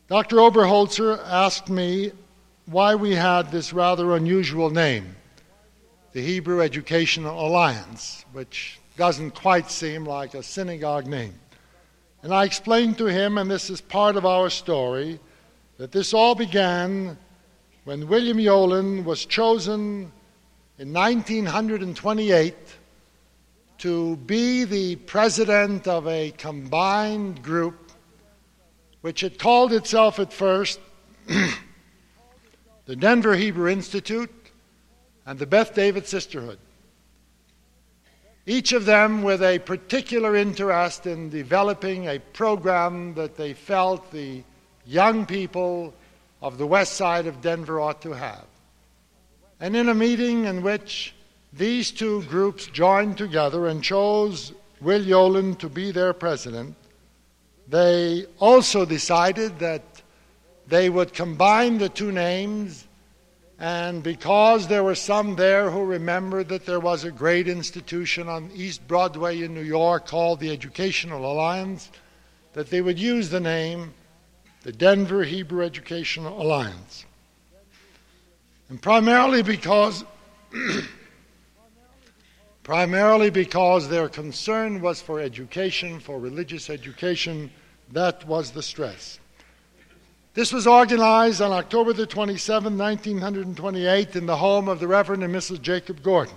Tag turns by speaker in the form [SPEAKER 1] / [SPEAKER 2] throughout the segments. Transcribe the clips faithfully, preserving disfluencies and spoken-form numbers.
[SPEAKER 1] Doctor Oberholzer asked me why we had this rather unusual name, the Hebrew Educational Alliance, which doesn't quite seem like a synagogue name. And I explained to him, and this is part of our story, that this all began when William Yolen was chosen in nineteen twenty-eight to be the president of a combined group which had called itself at first the Denver Hebrew Institute and the Beth David Sisterhood, each of them with a particular interest in developing a program that they felt the young people of the west side of Denver ought to have. And in a meeting in which these two groups joined together and chose Will Yolen to be their president, they also decided that they would combine the two names, and because there were some there who remembered that there was a great institution on East Broadway in New York called the Educational Alliance, that they would use the name the Denver Hebrew Educational Alliance. And primarily because primarily because their concern was for education, for religious education, that was the stress. This was organized on October the twenty-seventh, nineteen twenty-eight, in the home of the Reverend and Missus Jacob Gordon.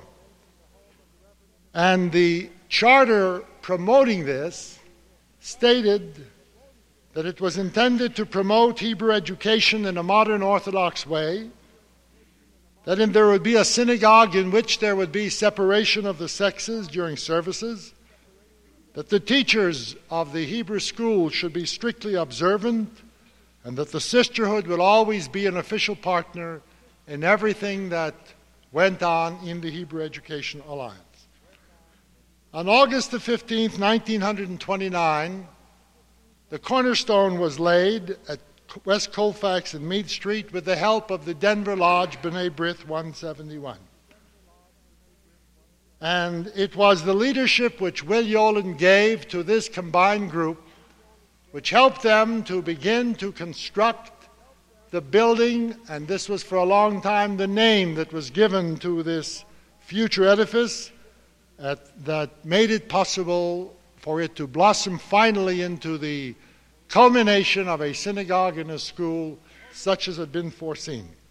[SPEAKER 1] And the charter promoting this stated that it was intended to promote Hebrew education in a modern Orthodox way, that in, there would be a synagogue in which there would be separation of the sexes during services, that the teachers of the Hebrew school should be strictly observant, and that the sisterhood would always be an official partner in everything that went on in the Hebrew Education Alliance. On August the fifteenth, nineteen twenty-nine, the cornerstone was laid at West Colfax and Meade Street with the help of the Denver Lodge B'nai B'rith one seventy-one. And it was the leadership which Will Yolen gave to this combined group which helped them to begin to construct the building, and this was for a long time the name that was given to this future edifice at, that made it possible for it to blossom finally into the culmination of a synagogue and a school such as had been foreseen.